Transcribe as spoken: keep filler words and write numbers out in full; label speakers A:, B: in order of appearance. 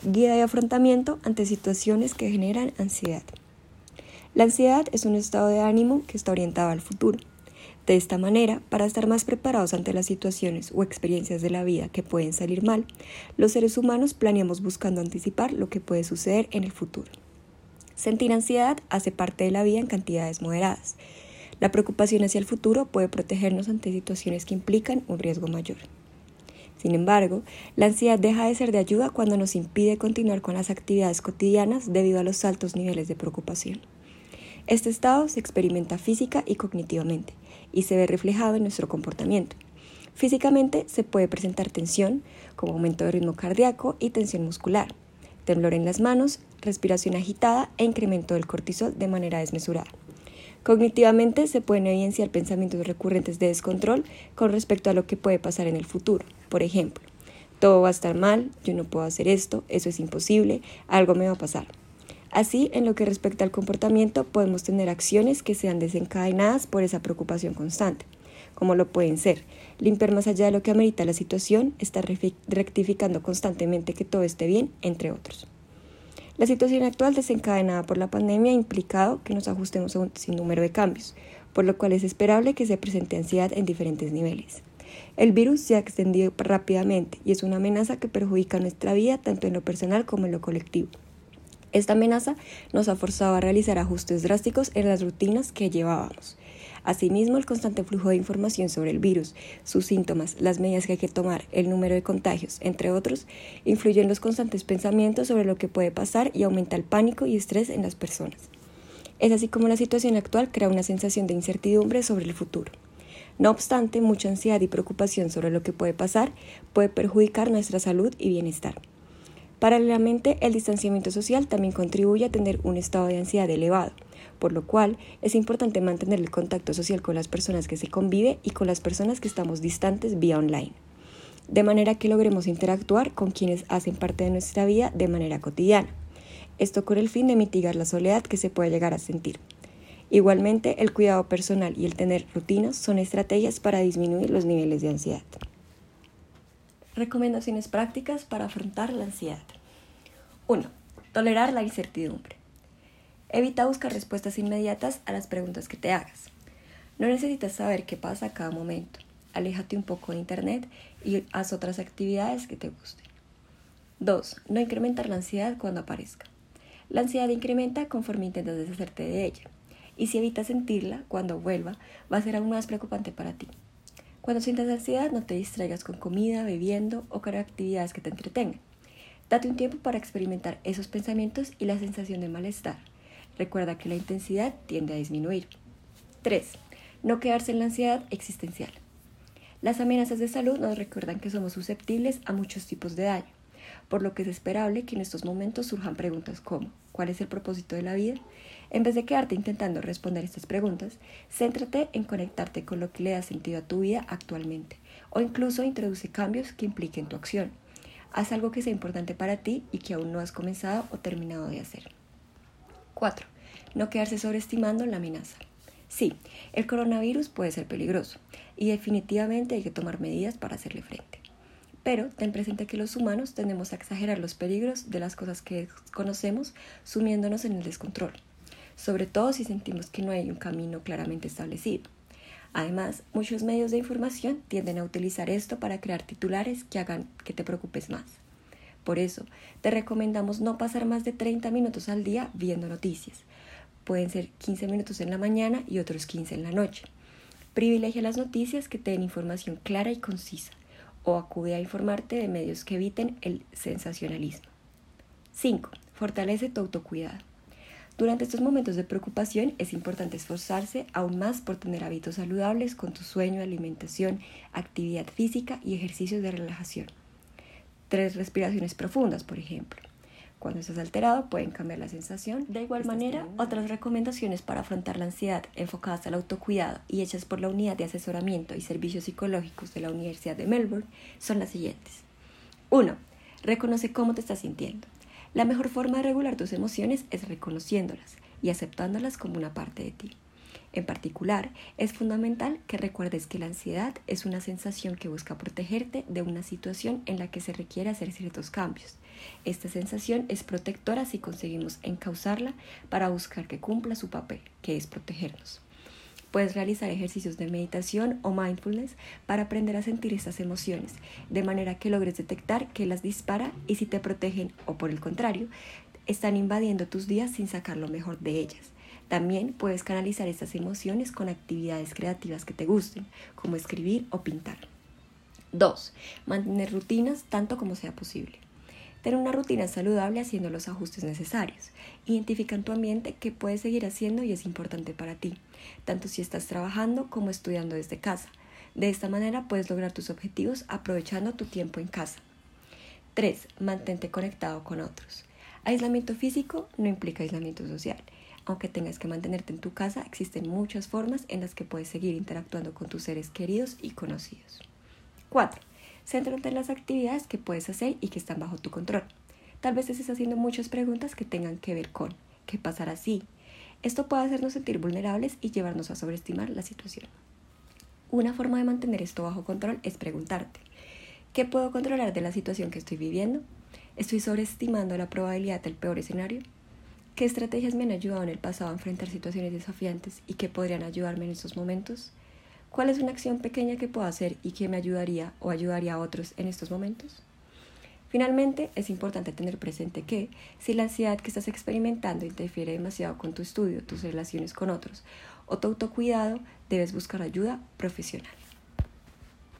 A: guía de afrontamiento ante situaciones que generan ansiedad. La ansiedad es un estado de ánimo que está orientado al futuro. De esta manera, para estar más preparados ante las situaciones o experiencias de la vida que pueden salir mal, los seres humanos planeamos buscando anticipar lo que puede suceder en el futuro. Sentir ansiedad hace parte de la vida en cantidades moderadas. La preocupación hacia el futuro puede protegernos ante situaciones que implican un riesgo mayor. Sin embargo, la ansiedad deja de ser de ayuda cuando nos impide continuar con las actividades cotidianas debido a los altos niveles de preocupación. Este estado se experimenta física y cognitivamente y se ve reflejado en nuestro comportamiento. Físicamente se puede presentar tensión, como aumento de ritmo cardíaco y tensión muscular, temblor en las manos, respiración agitada e incremento del cortisol de manera desmesurada. Cognitivamente se pueden evidenciar pensamientos recurrentes de descontrol con respecto a lo que puede pasar en el futuro. Por ejemplo, todo va a estar mal, yo no puedo hacer esto, eso es imposible, algo me va a pasar. Así, en lo que respecta al comportamiento, podemos tener acciones que sean desencadenadas por esa preocupación constante, como lo pueden ser limpiar más allá de lo que amerita la situación, estar rectificando constantemente que todo esté bien, entre otros. La situación actual desencadenada por la pandemia ha implicado que nos ajustemos a un sinnúmero de cambios, por lo cual es esperable que se presente ansiedad en diferentes niveles. El virus se ha extendido rápidamente y es una amenaza que perjudica nuestra vida tanto en lo personal como en lo colectivo. Esta amenaza nos ha forzado a realizar ajustes drásticos en las rutinas que llevábamos. Asimismo, el constante flujo de información sobre el virus, sus síntomas, las medidas que hay que tomar, el número de contagios, entre otros, influye en los constantes pensamientos sobre lo que puede pasar y aumenta el pánico y estrés en las personas. Es así como la situación actual crea una sensación de incertidumbre sobre el futuro. No obstante, mucha ansiedad y preocupación sobre lo que puede pasar puede perjudicar nuestra salud y bienestar. Paralelamente, el distanciamiento social también contribuye a tener un estado de ansiedad elevado, por lo cual es importante mantener el contacto social con las personas que se convive y con las personas que estamos distantes vía online, de manera que logremos interactuar con quienes hacen parte de nuestra vida de manera cotidiana. Esto con el fin de mitigar la soledad que se puede llegar a sentir. Igualmente, el cuidado personal y el tener rutinas son estrategias para disminuir los niveles de ansiedad. Recomendaciones prácticas para afrontar la ansiedad. uno. Tolerar la incertidumbre. Evita buscar respuestas inmediatas a las preguntas que te hagas. No necesitas saber qué pasa a cada momento. Aléjate un poco de internet y haz otras actividades que te gusten. dos. No incrementar la ansiedad cuando aparezca. La ansiedad incrementa conforme intentas deshacerte de ella. Y si evitas sentirla, cuando vuelva, va a ser aún más preocupante para ti. Cuando sientas ansiedad, no te distraigas con comida, bebiendo o con actividades que te entretengan. Date un tiempo para experimentar esos pensamientos y la sensación de malestar. Recuerda que la intensidad tiende a disminuir. tres. No quedarse en la ansiedad existencial. Las amenazas de salud nos recuerdan que somos susceptibles a muchos tipos de daño, por lo que es esperable que en estos momentos surjan preguntas como ¿cuál es el propósito de la vida? En vez de quedarte intentando responder estas preguntas, céntrate en conectarte con lo que le da sentido a tu vida actualmente, o incluso introduce cambios que impliquen tu acción. Haz algo que sea importante para ti y que aún no has comenzado o terminado de hacer. cuatro. No quedarse sobreestimando la amenaza. Sí, el coronavirus puede ser peligroso y definitivamente hay que tomar medidas para hacerle frente. Pero ten presente que los humanos tendemos a exagerar los peligros de las cosas que conocemos, sumiéndonos en el descontrol, sobre todo si sentimos que no hay un camino claramente establecido. Además, muchos medios de información tienden a utilizar esto para crear titulares que hagan que te preocupes más. Por eso, te recomendamos no pasar más de treinta minutos al día viendo noticias. Pueden ser quince minutos en la mañana y otros quince en la noche. Privilegia las noticias que te den información clara y concisa, o acude a informarte de medios que eviten el sensacionalismo. cinco. Fortalece tu autocuidado. Durante estos momentos de preocupación es importante esforzarse aún más por tener hábitos saludables con tu sueño, alimentación, actividad física y ejercicios de relajación. Tres respiraciones profundas, por ejemplo. Cuando estás alterado pueden cambiar la sensación. De igual manera, otras recomendaciones para afrontar la ansiedad enfocadas al autocuidado y hechas por la Unidad de Asesoramiento y Servicios Psicológicos de la Universidad de Melbourne son las siguientes. uno. Reconoce cómo te estás sintiendo. La mejor forma de regular tus emociones es reconociéndolas y aceptándolas como una parte de ti. En particular, es fundamental que recuerdes que la ansiedad es una sensación que busca protegerte de una situación en la que se requiere hacer ciertos cambios. Esta sensación es protectora si conseguimos encauzarla para buscar que cumpla su papel, que es protegernos. Puedes realizar ejercicios de meditación o mindfulness para aprender a sentir estas emociones, de manera que logres detectar qué las dispara y si te protegen o, por el contrario, están invadiendo tus días sin sacar lo mejor de ellas. También puedes canalizar estas emociones con actividades creativas que te gusten, como escribir o pintar. dos. Mantener rutinas tanto como sea posible. Tener una rutina saludable haciendo los ajustes necesarios. Identifica en tu ambiente qué puedes seguir haciendo y es importante para ti, tanto si estás trabajando como estudiando desde casa. De esta manera puedes lograr tus objetivos aprovechando tu tiempo en casa. tres. Mantente conectado con otros. Aislamiento físico no implica aislamiento social. Aunque tengas que mantenerte en tu casa, existen muchas formas en las que puedes seguir interactuando con tus seres queridos y conocidos. cuatro. Céntrate en las actividades que puedes hacer y que están bajo tu control. Tal vez estés haciendo muchas preguntas que tengan que ver con ¿qué pasará si? Esto puede hacernos sentir vulnerables y llevarnos a sobreestimar la situación. Una forma de mantener esto bajo control es preguntarte: ¿qué puedo controlar de la situación que estoy viviendo? ¿Estoy sobreestimando la probabilidad del peor escenario? ¿Qué estrategias me han ayudado en el pasado a enfrentar situaciones desafiantes y que podrían ayudarme en estos momentos? ¿Cuál es una acción pequeña que puedo hacer y que me ayudaría o ayudaría a otros en estos momentos? Finalmente, es importante tener presente que, si la ansiedad que estás experimentando interfiere demasiado con tu estudio, tus relaciones con otros o tu autocuidado, debes buscar ayuda profesional.